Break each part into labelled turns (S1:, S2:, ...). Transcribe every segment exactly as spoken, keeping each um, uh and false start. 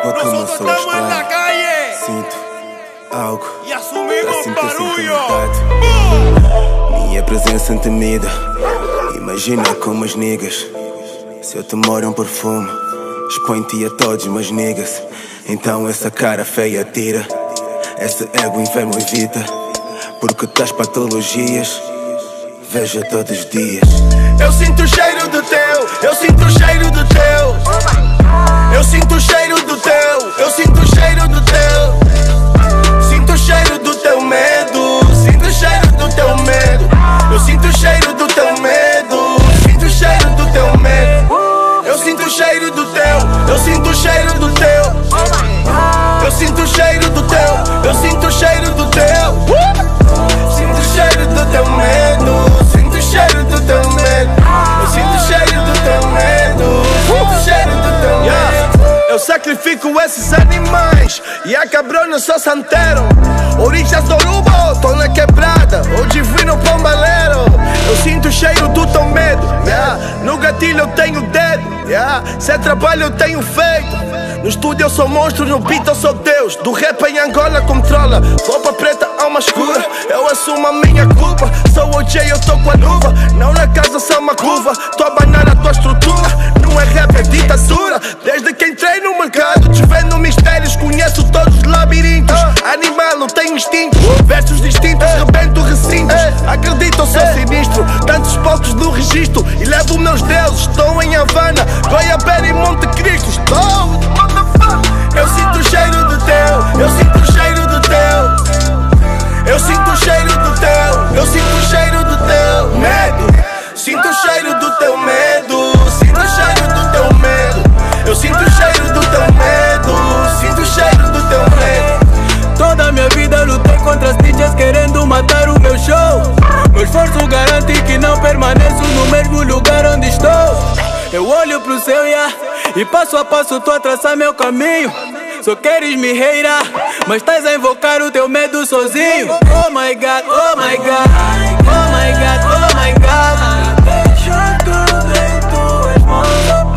S1: tua cama sou estranho. Sinto algo
S2: e assumimos
S1: assim
S2: barulho.
S1: Minha presença temida. Imagina como as niggas. Se eu te moro um perfume, expõe-te a todos, mas niggas. Então essa cara feia tira, esse ego inferno evita, porque das patologias vejo todos os dias.
S2: Eu sinto o cheiro do teu, eu sinto o cheiro do teu. Eu sinto o cheiro do teu, eu sinto o cheiro do teu. Sinto o cheiro do teu medo, sinto o cheiro do teu medo. Eu sinto o cheiro do teu medo, sinto o cheiro do teu medo. Eu sinto o cheiro do teu, eu sinto o cheiro do teu. Eu sinto o cheiro do teu, eu sinto o cheiro do teu. Sinto o cheiro do teu medo, sinto o cheiro do teu medo. Eu sinto o cheiro do teu medo, sinto o cheiro do teu medo. Eu sacrifico esses animais e a cabrona sou santeiro. Origens do Urubo, tô na quebrada, o divino pombaleiro. Eu sinto o cheiro do teu medo, yeah. No gatilho eu tenho dedo, yeah. Se é trabalho eu tenho feito. No estúdio eu sou monstro, no beat eu sou Deus. Do rap em Angola controla, roupa preta, alma escura. Eu assumo a minha culpa, sou o J, eu tô com a luva. Não na casa sou uma curva, tô a banhar a tua estrutura. Não é rap, é ditadura. Desde que entrei no mercado, desvendo mistérios, conheço todos os labirintos. Animal, não tenho instinto, versos distintos, rebento recintos. Acredito, eu sou sinistro, tantos poucos no registro. E levo meus deuses, estou em Havana, Goiabera e Monte Cristo. Estou... Eu sinto o cheiro do teu, eu sinto o cheiro do teu. Eu sinto o cheiro do teu, eu sinto o cheiro do teu medo. Sinto o cheiro do teu medo, sinto o cheiro do teu medo. Eu sinto o cheiro do teu medo, sinto o cheiro do teu medo.
S3: Toda minha vida lutei contra as D Js querendo matar o meu show. Meu esforço garante que não permaneço no mesmo lugar onde estou. Eu olho pro céu, yeah, e passo a passo tô a traçar meu caminho. Só queres me reirar, mas estás a invocar o teu medo sozinho. Oh my God, oh my God, oh my God, oh my God. Deixa tudo em tuas mãos,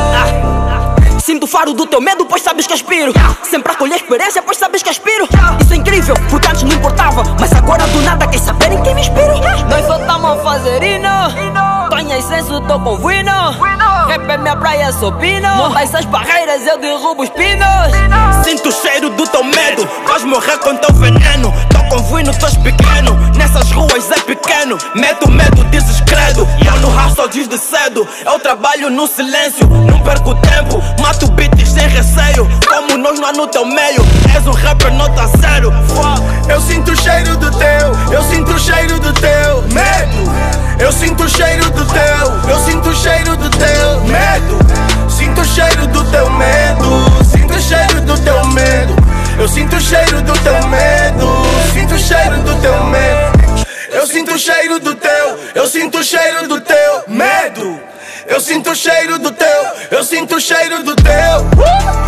S3: Pai.
S4: Sinto o faro do teu medo, pois sabes que aspiro. Sempre a colher experiência, pois sabes que aspiro. Isso é incrível, porque antes não importava, mas agora do nada quer saber em quem me inspiro. Nós só estamos a fazer hino. Tonha e senso, tô com vino. Rap é minha praia, sou pino. Monta essas barreiras, eu derrubo os pinos.
S2: Sinto o cheiro do teu medo, vais morrer com teu veneno. Tô com vino, tu és pequeno, nessas ruas é pequeno. Medo, medo, dizes credo. E eu no hustle desde cedo, eu trabalho no silêncio. Não perco tempo, mato beats sem receio. Como nós lá no teu meio, és um rapper nota zero. Eu sinto o cheiro do teu, eu sinto o cheiro do teu medo. Eu sinto o cheiro do teu, eu sinto o cheiro do teu medo. Sinto o cheiro do teu medo, sinto o cheiro do teu medo. Eu sinto o cheiro do teu medo, sinto o cheiro do teu medo. Eu sinto o cheiro do teu, eu sinto o cheiro do teu medo. Eu sinto o cheiro do teu, eu sinto o cheiro do teu.